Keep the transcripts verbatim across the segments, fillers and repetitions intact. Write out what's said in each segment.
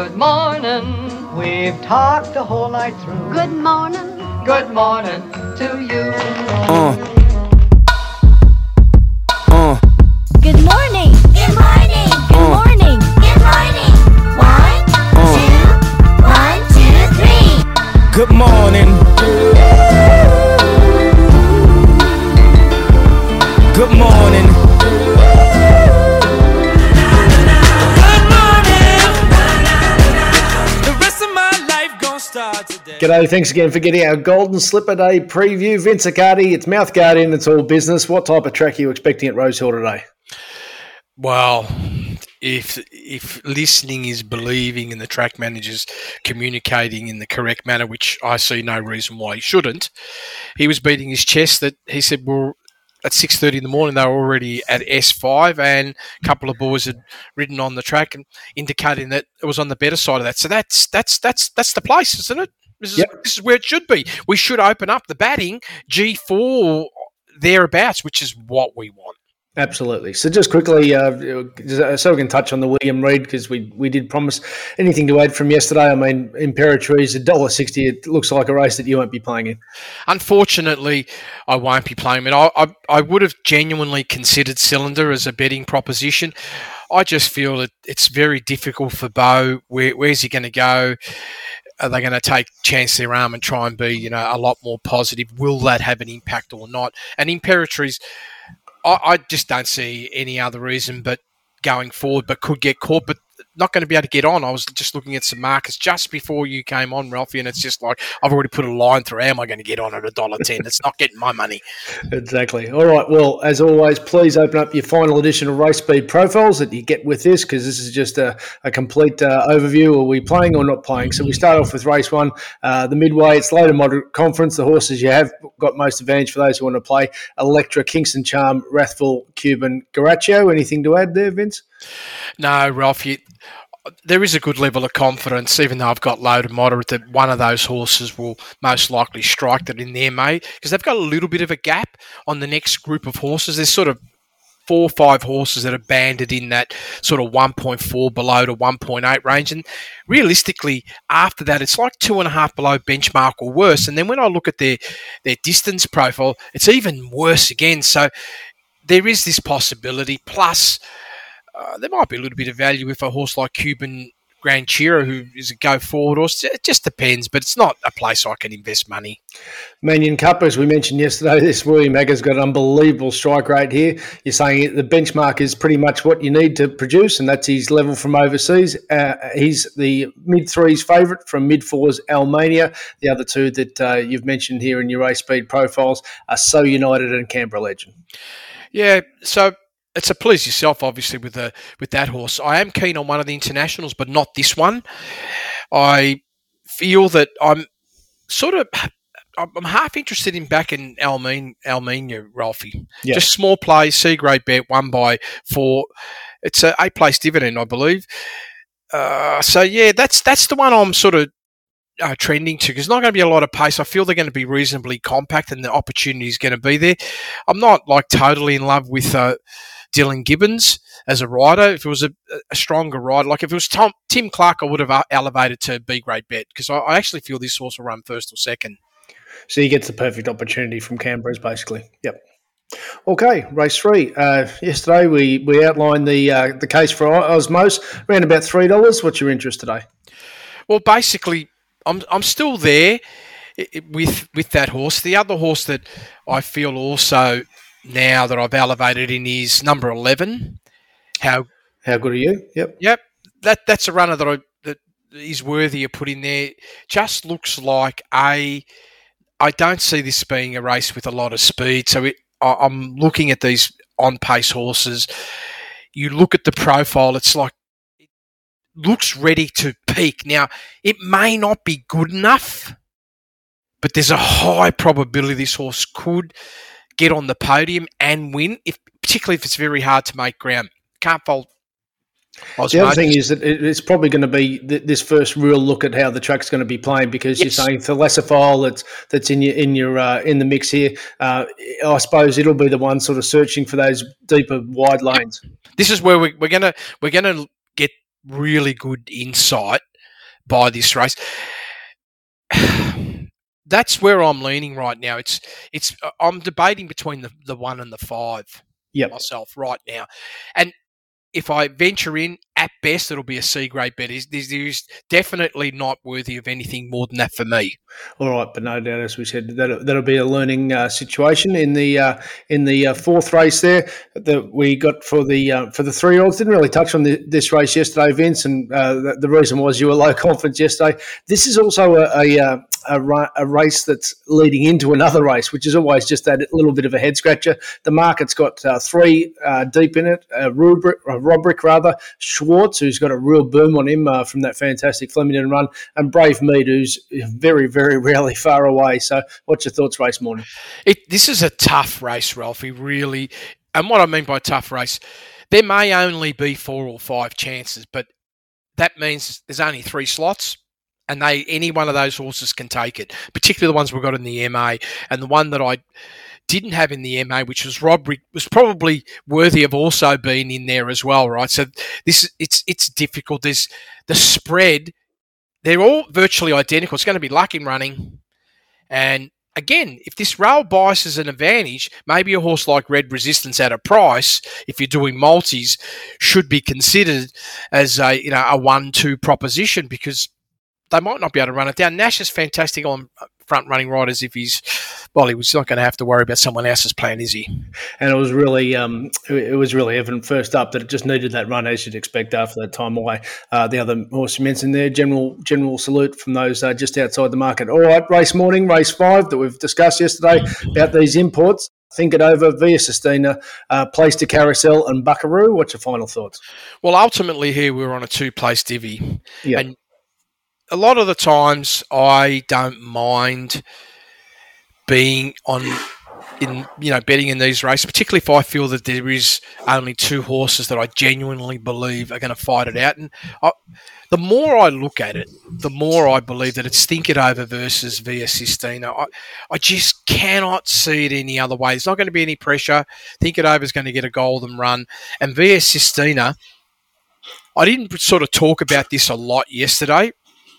Good morning. We've talked the whole night through. Good morning. Good morning to you. Uh. Uh. Good morning. Good morning. Good Uh. morning. Good morning. One, Uh. two, one, two, three. Good morning. Good morning. Good morning. The rest of my life gon' start today. G'day, thanks again for getting our Golden Slipper Day preview. Vince Accardi, it's Mouth Guardian, it's all business. What type of track are you expecting at Rosehill today? Well, if if listening is believing and the track manager's communicating in the correct manner, which I see no reason why he shouldn't, he was beating his chest that he said, well, at six thirty in the morning they were already at S five and a couple of boys had ridden on the track and indicating that it was on the better side of that. So that's that's that's that's the place, isn't it? This is, Yep. this is where it should be. We should open up the batting G four or thereabouts, which is what we want. Absolutely. So just quickly, uh, so we can touch on the William Reid, because we, we did promise. Anything to add from yesterday? I mean, Imperatrice, one dollar sixty, it looks like a race that you won't be playing in. Unfortunately, I won't be playing it. I, I, I would have genuinely considered Cylinder as a betting proposition. I just feel that it's very difficult for Bo. Where, where's he going to go? Are they going to take chance their arm and try and be, you know, a lot more positive? Will that have an impact or not? And Imperatrice, I, I just don't see any other reason but going forward, but could get caught, but not going to be able to get on. I was just looking at some markets just before you came on, Ralphie, and it's just like, I've already put a line through. How am I going to get on at one dollar ten? It's not getting my money. Exactly. All right. Well, as always, please open up your final edition of Race Speed Profiles that you get with this, because this is just a, a complete uh, overview. Are we playing or not playing? So we start off with race one, uh, the Midway. It's low to moderate conference. The horses you have got most advantage for those who want to play: Electra, Kingston Charm, Rathville, Cuban, Garaccio. Anything to add there, Vince? No, Ralphie. There is a good level of confidence, even though I've got low to moderate, that one of those horses will most likely strike that in there, mate, because they've got a little bit of a gap on the next group of horses. There's sort of four or five horses that are banded in that sort of one point four below to one point eight range. And realistically, after that, it's like two and a half below benchmark or worse. And then when I look at their, their distance profile, it's even worse again. So there is this possibility. Plus, Uh, there might be a little bit of value if a horse like Cuban Grand Chiro, who is a go-forward horse. It just depends, but it's not a place I can invest money. Manion Cup, as we mentioned yesterday, this William Agger's got an unbelievable strike rate here. You're saying the benchmark is pretty much what you need to produce, and that's his level from overseas. Uh, he's the mid-threes favourite from mid-fours Almania. The other two that uh, you've mentioned here in your race speed profiles are So United and Canberra Legend. Yeah, so it's a please yourself, obviously, with the with that horse. I am keen on one of the internationals, but not this one. I feel that I'm sort of I'm half interested in backing Almenia, Almenia Ralphie. Yeah. Just small play, C grade bet, one by four. It's a eight place dividend, I believe. Uh, so yeah, that's that's the one I'm sort of uh, trending to, because there's not going to be a lot of pace. I feel they're going to be reasonably compact, and the opportunity is going to be there. I'm not like totally in love with Uh, Dylan Gibbons as a rider. If it was a, a stronger rider, like if it was Tom, Tim Clark, I would have elevated to B grade bet, because I, I actually feel this horse will run first or second. So he gets the perfect opportunity from Canberra's, basically. Yep. Okay, race three. Uh, yesterday we, we outlined the uh, the case for Osmos, around about three dollars. What's your interest today? Well, basically, I'm I'm still there with with that horse. The other horse that I feel also now that I've elevated in is number eleven. How How good are you? Yep. Yep. That that's a runner that I that is worthy of putting there. Just looks like a. I don't see this being a race with a lot of speed. So it, I, I'm looking at these on pace horses. You look at the profile. It's like it looks ready to peak. Now it may not be good enough, but there's a high probability this horse could get on the podium and win, if particularly if it's very hard to make ground. Can't fault Osmos. The other thing is that it's probably going to be th- this first real look at how the track's going to be playing, because Yes. you're saying Thalassophile that's that's in your in your uh, in the mix here. Uh, I suppose it'll be the one sort of searching for those deeper wide lanes. This is where we, we're gonna we're gonna get really good insight by this race. That's where I'm leaning right now. It's it's I'm debating between the, the one and the five Yep. myself right now. And if I venture in, at best, it'll be a C grade bet. Is is definitely not worthy of anything more than that for me. All right, but no doubt, as we said, that'll, that'll be a learning uh, situation in the uh, in the uh, fourth race there that we got for the uh, for the three year olds. Didn't really touch on the, this race yesterday, Vince, and uh, the, the reason was you were low confidence yesterday. This is also a a, uh, a ra- a race that's leading into another race, which is always just that little bit of a head scratcher. The market's got uh, three uh, deep in it: uh, Rubric, uh, Robrick rather, Schwartz, who's got a real boom on him uh, from that fantastic Flemington run, and Brave Mead, who's very, very rarely far away. So what's your thoughts race morning? It, this is a tough race, Ralphie, really. And what I mean by tough race, there may only be four or five chances, but that means there's only three slots, and they any one of those horses can take it, particularly the ones we've got in the M A. And the one that I didn't have in the M A, which was Robrick, was probably worthy of also being in there as well, right? So this it's it's difficult. There's the spread. They're all virtually identical. It's going to be luck in running. And again, if this rail bias is an advantage, maybe a horse like Red Resistance at a price, if you're doing multis, should be considered as a you know a one two proposition, because they might not be able to run it down. Nash is fantastic on front running riders if he's, well, he was not going to have to worry about someone else's plan, is he? And it was really, um, it was really evident first up that it just needed that run, as you'd expect after that time away. Uh, the other horse you mentioned there, general general salute from those uh, just outside the market. All right, race morning, race five that we've discussed yesterday about these imports. Think it over. Via Sistina, uh, Place to Carousel, and Buckaroo. What's your final thoughts? Well, ultimately here we're on a two-place divvy. Yeah. And a lot of the times I don't mind being on in you know betting in these races, particularly if I feel that there is only two horses that I genuinely believe are going to fight it out. And I, the more I look at it, the more I believe that it's Think It Over versus Via Sistina. I, I just cannot see it any other way. There's not going to be any pressure. Think It Over is going to get a golden run. And Via Sistina, I didn't sort of talk about this a lot yesterday.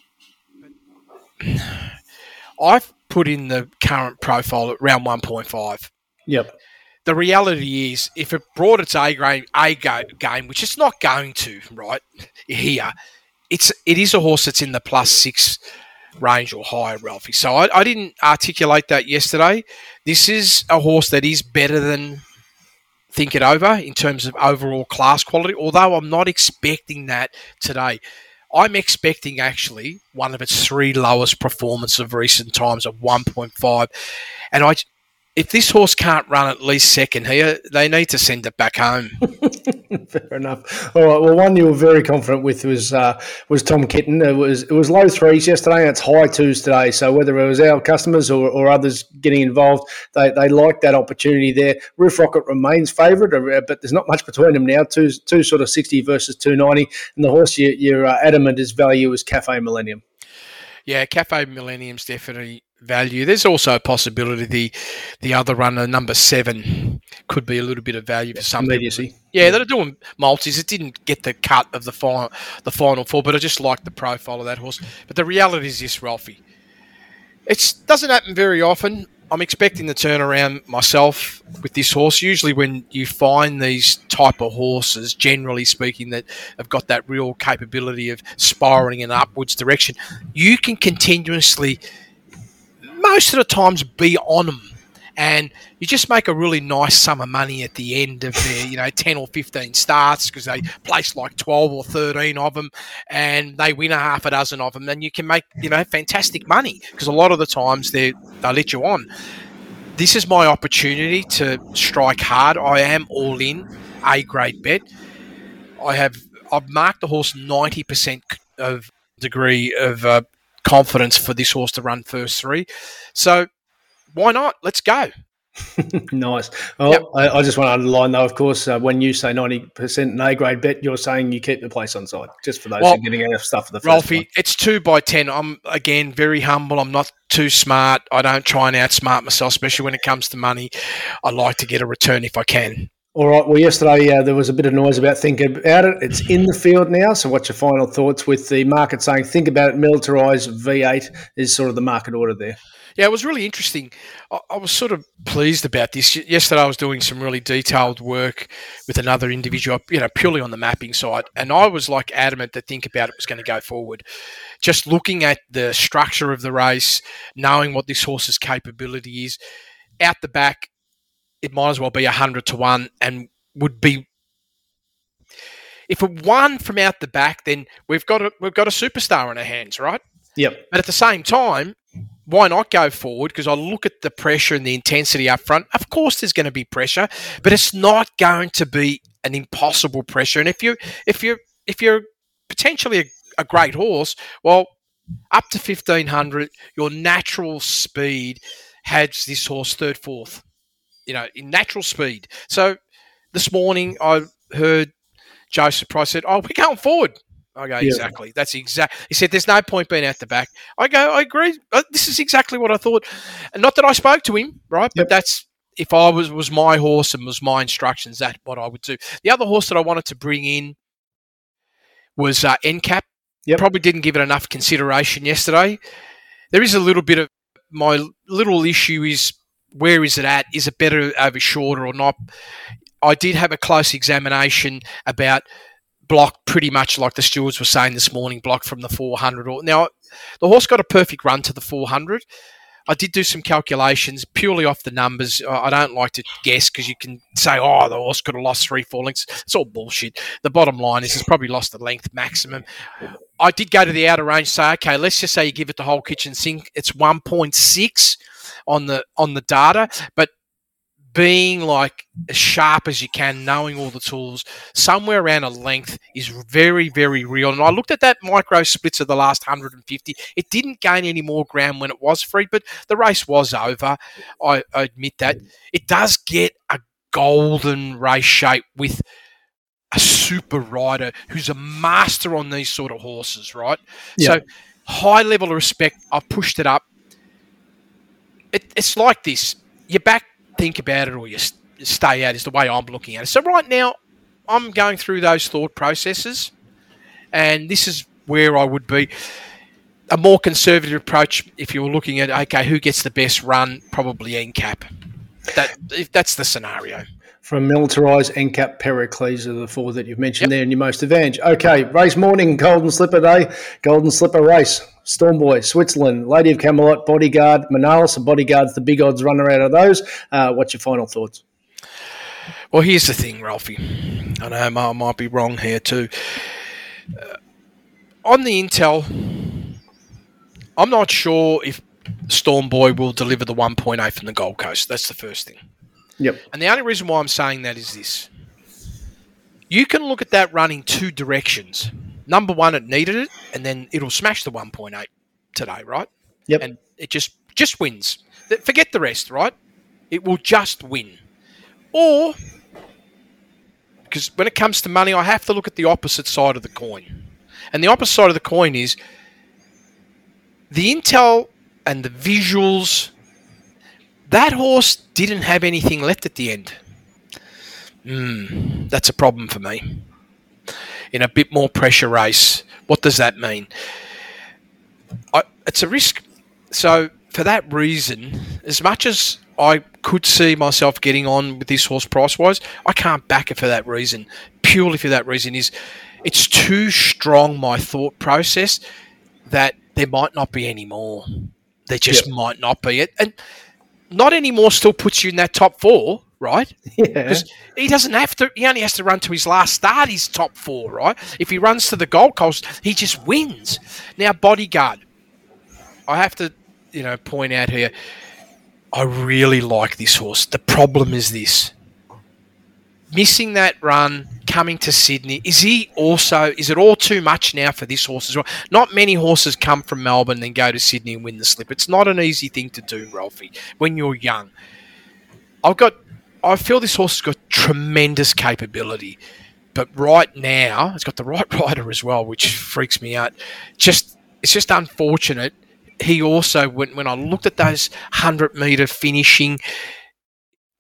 I've put in the current profile at round one point five. Yep. The reality is, if it brought its A grade A game, which it's not going to, right here, it's it is a horse that's in the plus six range or higher, Ralphie. So I, I didn't articulate that yesterday. This is a horse that is better than Think It Over in terms of overall class quality, although I'm not expecting that today. I'm expecting actually one of its three lowest performances of recent times of one point five. And I, if this horse can't run at least second here, they need to send it back home. Fair enough. All right. Well, one you were very confident with was uh, was Tom Kitten. It was it was low threes yesterday, and it's high twos today. So whether it was our customers or, or others getting involved, they they liked that opportunity there. Roof Rocket remains favourite, but there's not much between them now. Two two sort of sixty versus two ninety, and the horse you, you're uh, adamant is value is Cafe Millennium. Yeah, Cafe Millennium's definitely value. There's also a possibility the the other runner, number seven, could be a little bit of value for some Immediacy. people. Yeah, they're doing multis. It didn't get the cut of the final, the final four, but I just like the profile of that horse. But the reality is this, Ralphie. It doesn't happen very often. I'm expecting the turnaround myself with this horse. Usually when you find these type of horses, generally speaking, that have got that real capability of spiralling in an upwards direction, you can continuously, most of the times, be on them. And you just make a really nice sum of money at the end of their, you know, ten or fifteen starts, because they place like twelve or thirteen of them and they win a half a dozen of them. And you can make, you know, fantastic money, because a lot of the times they they let you on. This is my opportunity to strike hard. I am all in, A grade bet. I have, I've marked the horse ninety percent of degree of uh, confidence for this horse to run first three. So, why not? Let's go. Nice. Well, yep. I, I just want to underline, though, of course, uh, when you say ninety percent an A-grade bet, you're saying you keep the place on side, just for those well, who are getting out of stuff for the first Ralphie, one. It's two by ten. I'm, again, very humble. I'm not too smart. I don't try and outsmart myself, especially when it comes to money. I like to get a return if I can. All right. Well, yesterday uh, there was a bit of noise about think about it. It's in the field now. So, what's your final thoughts with the market saying think about it, militarise V eight is sort of the market order there? Yeah, it was really interesting. I, I was sort of pleased about this. Yesterday I was doing some really detailed work with another individual, you know, purely on the mapping side. And I was like adamant that think about it was going to go forward. Just looking at the structure of the race, knowing what this horse's capability is, out the back, it might as well be one hundred to one and would be... If it won from out the back, then we've got a, we've got a superstar in our hands, right? Yep. But at the same time, why not go forward? Because I look at the pressure and the intensity up front. Of course, there's going to be pressure, but it's not going to be an impossible pressure. And if you if you if you're potentially a, a great horse, well, up to fifteen hundred, your natural speed has this horse third, fourth. You know, in natural speed. So this morning I heard Joseph Price said, "Oh, we're going forward." I go, exactly. Yeah. That's exact. He said, "There's no point being at the back." I go, I agree. This is exactly what I thought. And not that I spoke to him, right? Yep. But that's, if I was was my horse and was my instructions, that's what I would do. The other horse that I wanted to bring in was uh, N C A P. Yep. Probably didn't give it enough consideration yesterday. There is a little bit of, my little issue is, where is it at? Is it better over shorter or not? I did have a close examination about block, pretty much like the stewards were saying this morning, block from the four hundred. Now, the horse got a perfect run to the four hundred. I did do some calculations purely off the numbers. I don't like to guess because you can say, oh, the horse could have lost three, four lengths. It's all bullshit. The bottom line is it's probably lost the length maximum. I did go to the outer range, say, okay, let's just say you give it the whole kitchen sink. It's one point six on the on the data, but being like as sharp as you can, knowing all the tools, somewhere around a length is very, very real. And I looked at that micro splits of the last one hundred fifty. It didn't gain any more ground when it was free, but the race was over. I, I admit that. It does get a golden race shape with a super rider who's a master on these sort of horses, right? Yeah. So high level of respect. I've pushed it up. It, it's like this. You back, think about it, or you stay out is the way I'm looking at it. So right now, I'm going through those thought processes, and this is where I would be. A more conservative approach, if you were looking at, okay, who gets the best run, probably N C A P. That, if that's the scenario. From Militarise, N C A P, Pericles are the four that you've mentioned yep. there in your most advantage. Okay, race morning, Golden Slipper Day, Golden Slipper race. Stormboy, Switzerland, Lady of Camelot, Bodyguard, Manalis, and Bodyguard's the big odds runner out of those. Uh, what's your final thoughts? Well, here's the thing, Ralphie. I know I might be wrong here too. Uh, on the intel, I'm not sure if Stormboy will deliver the one point eight from the Gold Coast. That's the first thing. Yep. And the only reason why I'm saying that is this. You can look at that run in two directions. Number one, it needed it, and then it'll smash the one point eight today, right? Yep. And it just just wins. Forget the rest, right? It will just win. Or, because when it comes to money, I have to look at the opposite side of the coin. And the opposite side of the coin is the intel and the visuals. That horse didn't have anything left at the end. Mm, that's a problem for me. In a bit more pressure race, what does that mean? I, it's a risk. So for that reason, as much as I could see myself getting on with this horse price-wise, I can't back it for that reason. Purely for that reason is it's too strong, my thought process, that there might not be any more. There just yep. might not be it. And not anymore still puts you in that top four, right? Yeah. Because he doesn't have to, he only has to run to his last start, he's top four, right? If he runs to the Gold Coast, he just wins. Now, Bodyguard, I have to, you know, point out here, I really like this horse. The problem is this. Missing that run, coming to Sydney, is he also, is it all too much now for this horse as well? Not many horses come from Melbourne and then go to Sydney and win the slip. It's not an easy thing to do, Ralphie, when you're young. I've got, I feel this horse has got tremendous capability, but right now, it's got the right rider as well, which freaks me out. Just, it's just unfortunate. He also, when, when I looked at those one hundred metre finishing,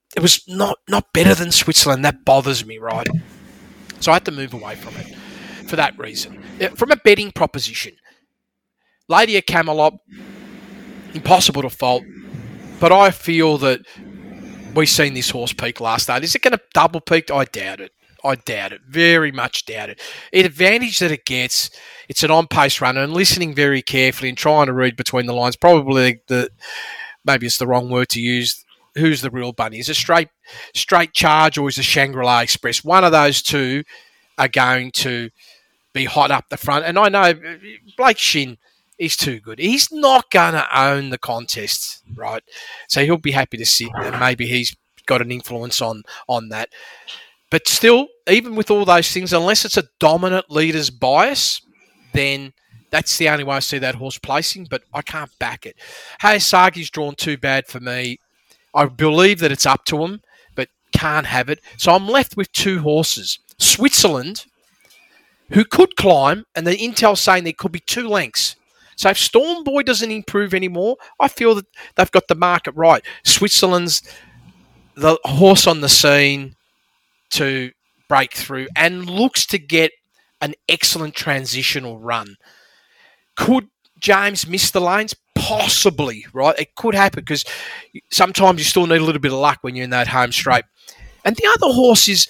it was not, not better than Switzerland. That bothers me, right? So I had to move away from it for that reason. From a betting proposition, Lady of Camelot, impossible to fault, but I feel that we've seen this horse peak last start. Is it going to double peak? I doubt it. I doubt it. Very much doubt it. The advantage that it gets, it's an on-pace runner, and listening very carefully and trying to read between the lines, probably the, maybe it's the wrong word to use, who's the real bunny? Is it straight straight charge or is it Shangri-La Express? One of those two are going to be hot up the front. And I know Blake Shin is too good. He's not going to own the contest, right? So he'll be happy to sit, and maybe he's got an influence on, on that. But still, even with all those things, unless it's a dominant leader's bias, then that's the only way I see that horse placing, but I can't back it. Hayasagi's drawn too bad for me. I believe that it's up to him, but can't have it. So I'm left with two horses. Switzerland, who could climb, and the intel's saying there could be two lengths. So if Storm Boy doesn't improve anymore, I feel that they've got the market right. Switzerland's the horse on the scene to break through and looks to get an excellent transitional run. Could James miss the lanes? Possibly, right? It could happen because sometimes you still need a little bit of luck when you're in that home straight. And the other horse is,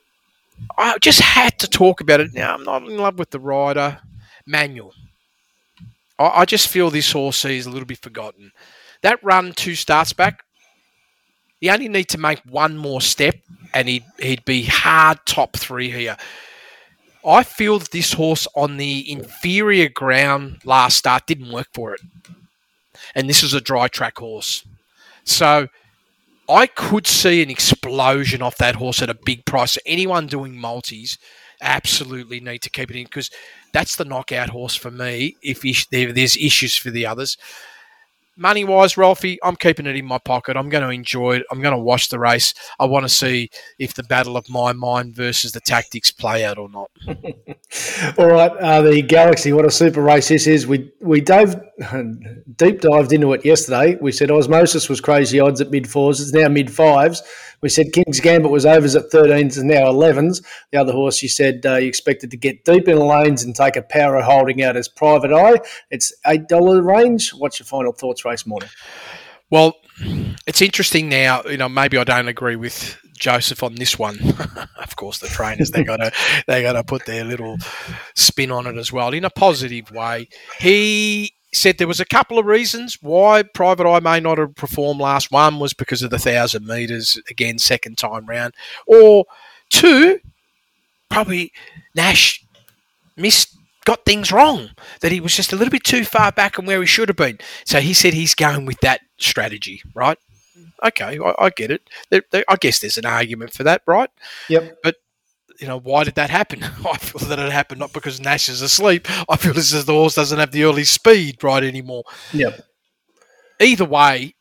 I just had to talk about it. Now, I'm not in love with the rider, Manual. I, I just feel this horse is a little bit forgotten. That run two starts back, you only need to make one more step and he'd, he'd be hard top three here. I feel that this horse on the inferior ground last start didn't work for it. And this is a dry track horse. So I could see an explosion off that horse at a big price. So anyone doing multis absolutely need to keep it in because that's the knockout horse for me if there, there's issues for the others. Money-wise, Rolfie, I'm keeping it in my pocket. I'm going to enjoy it. I'm going to watch the race. I want to see if the battle of my mind versus the tactics play out or not. All right, uh, the Galaxy, what a super race this is. We we dove, deep dived into it yesterday. We said Osmosis was crazy odds at mid-fours. It's now mid-fives. We said King's Gambit was overs at thirteens and now elevens. The other horse you said uh, you expected to get deep in the lanes and take a power holding out as Private Eye. It's eight dollars range. What's your final thoughts race morning? Well, it's interesting now. You know, maybe I don't agree with Joseph on this one. Of course, the trainers, they got to they got to put their little spin on it as well in a positive way. He said there was a couple of reasons why Private Eye may not have performed last. One was because of the thousand metres, again, second time round. Or two, probably Nash missed, got things wrong, that he was just a little bit too far back and where he should have been. So he said he's going with that strategy, right? Okay, I, I get it. There, there, I guess there's an argument for that, right? Yep. But you know, why did that happen? I feel that it happened not because Nash is asleep. I feel it's as the horse doesn't have the early speed right anymore. Yep. Either way,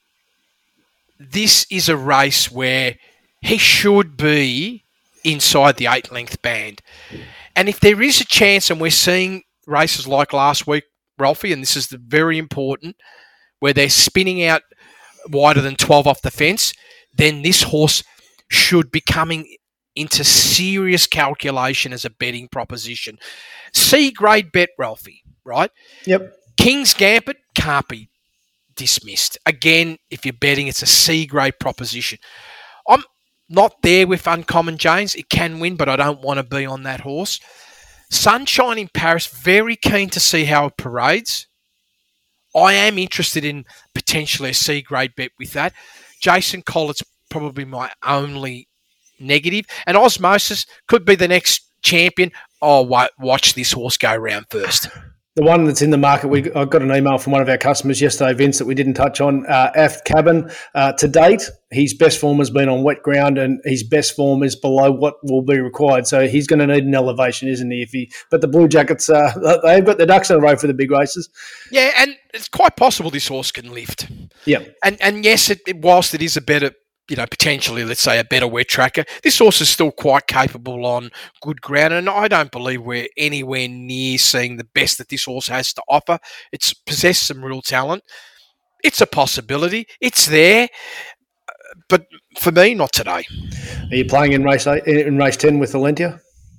this is a race where he should be inside the eight-length band. And if there is a chance, and we're seeing races like last week, Ralphie, and this is the very important, where they're spinning out wider than twelve off the fence, then this horse should be coming into serious calculation as a betting proposition. C-grade bet, Ralphie, right? Yep. King's Gambit can't be dismissed. Again, if you're betting, it's a C-grade proposition. I'm not there with Uncommon James. It can win, but I don't want to be on that horse. Sunshine in Paris, very keen to see how it parades. I am interested in potentially a C-grade bet with that. Jason Collett's probably my only negative. And Osmosis could be the next champion. Oh, wait, watch this horse go round first. The one that's in the market, we I got an email from one of our customers yesterday, Vince, that we didn't touch on. Uh, Aft Cabin, uh, to date, his best form has been on wet ground, and his best form is below what will be required. So he's going to need an elevation, isn't he? If he, but the Blue Jackets, uh, they've got their ducks in a row for the big races. Yeah, and it's quite possible this horse can lift. Yeah, and and yes, it, it, whilst it is a better, you know, potentially, let's say, a better wet tracker, this horse is still quite capable on good ground, and I don't believe we're anywhere near seeing the best that this horse has to offer. It's possessed some real talent. It's a possibility. It's there. but for me, not today. Are you playing in race eight, in race ten with Valentia?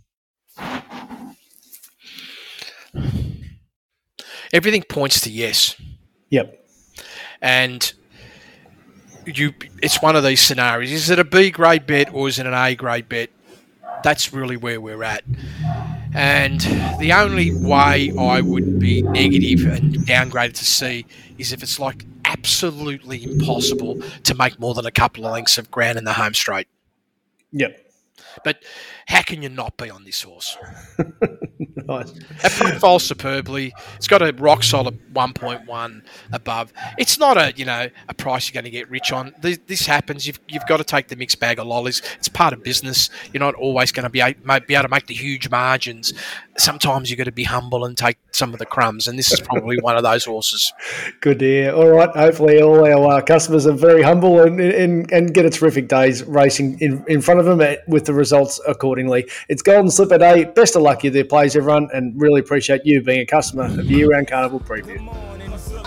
Everything points to yes. Yep. And you, it's one of these scenarios. Is it a B grade bet or is it an A grade bet? That's really where we're at. And the only way I would be negative and downgraded to C is if it's like absolutely impossible to make more than a couple of lengths of ground in the home straight. Yep. But how can you not be on this horse? Nice. It profiles superbly. It's got a rock solid one point one above. It's not a you know a price you're going to get rich on. This, this happens. You've you've got to take the mixed bag of lollies. It's part of business. You're not always going to be able, be able to make the huge margins. Sometimes you've got to be humble and take some of the crumbs. And this is probably one of those horses. Good to hear. All right. Hopefully, all our uh, customers are very humble and, and and get a terrific day's racing in, in front of them with the results accordingly. It's Golden Slipper Day. Best of luck to their plays, everyone, and really appreciate you being a customer of the year-round Carnival Preview.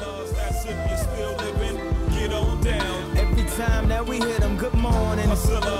Every time that we hit them, good morning.